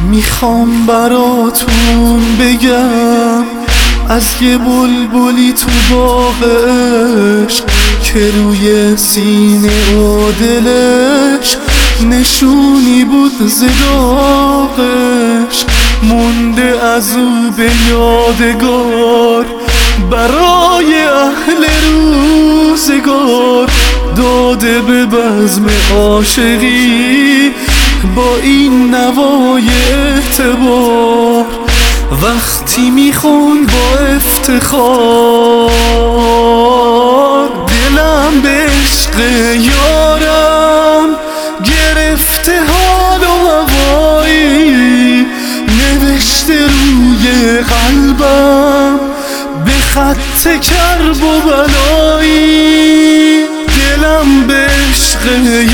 میخوام براتون بگم از یه بلبلی تو باغ عشق که روی سینه و دلش نشونی بود ز داغش، مونده از او به یادگار برای اهل روزگار، داده به بزم عاشقی با این نوای اعتبار. وقتی میخون با افتخار دلم به عشق یارم گرفته حال و هوایی، نوشته روی قلبم به خط کرب و بلایی. دلم به عشق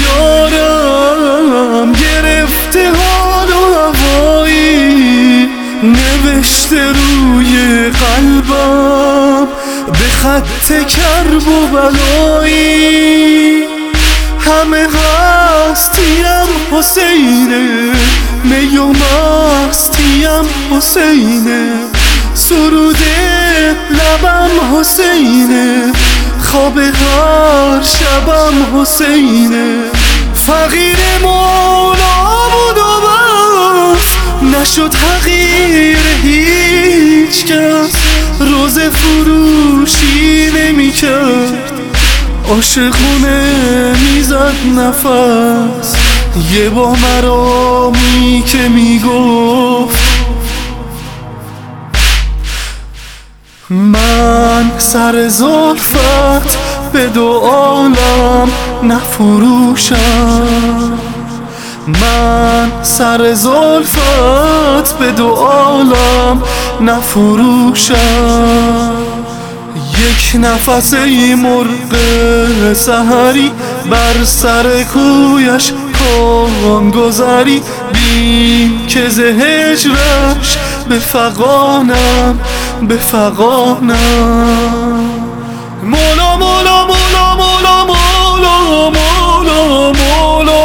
یارم گرفته حال و هوایی، نوشته روی قلبم به خط کرب و بلایی. همه هستیم حسینه، می و مستیم حسینه، سرود لبم حسینه، خواب هر شبم حسینه. فقیر مولا بود و بس، نشد حقیر هیچ کس، روزه فروشی نمی کرد، عاشقونه میزد نفس. یه با مرامی که میگفت من سر زلفت به دو عالم نفروشم، من سر زلفت به دو عالم نفروشم. یک نفس ای مرغ سحری بر سر کویش کن گذری، بین که ز هجرش به فغانم به فغانم. مولا مولا مولا مولا مولا مولا مولا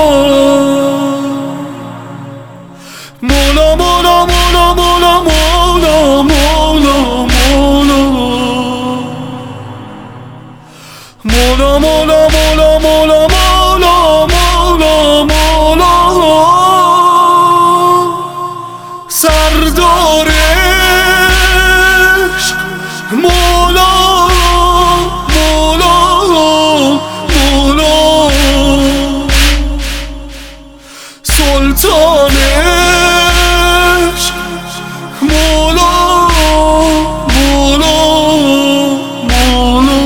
مولا مولا مولا مولا مولا مولا مولا مولا مولا مولا مولا مولا سردار عشق مولا مولا مولا سلطان عشق مولا مولا مولا.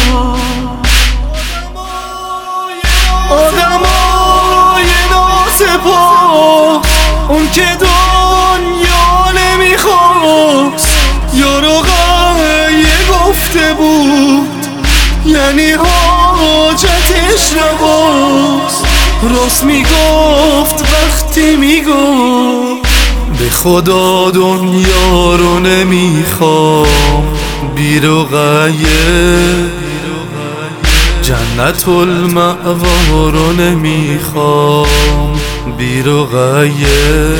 آدمای ناسپاس اون که دنیا نمیخواست، یارو غیه گفته بود یعنی حاجتش نباست. راست میگفت وقتی میگفت به خدا دنیا رو نمیخوام، بی رقیه جنت المأوا رو نمیخوام، بی رقیه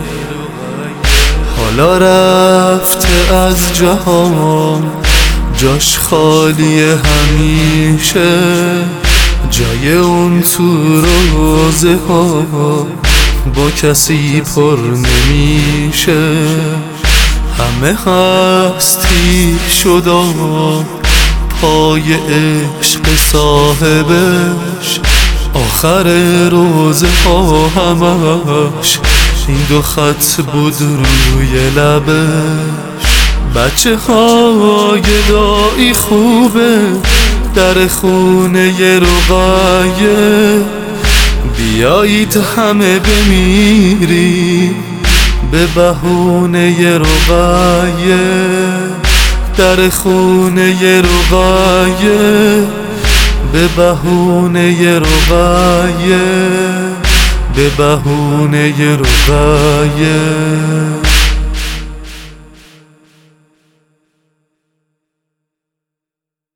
حالا رفته از جهان، جاش خالی همیشه، جای اون تو روزه ها با کسی پر نمیشه. همه هستی شدن پای عشق صاحبش، آخر روزه ها همش این دو خط بود روی لبش. بچه های دایی خوبه در خونه رقیه، بیایید همه بمیری به بهونه رقیه. در خونه رقیه به بهونه رقیه، به بهونه رقیه.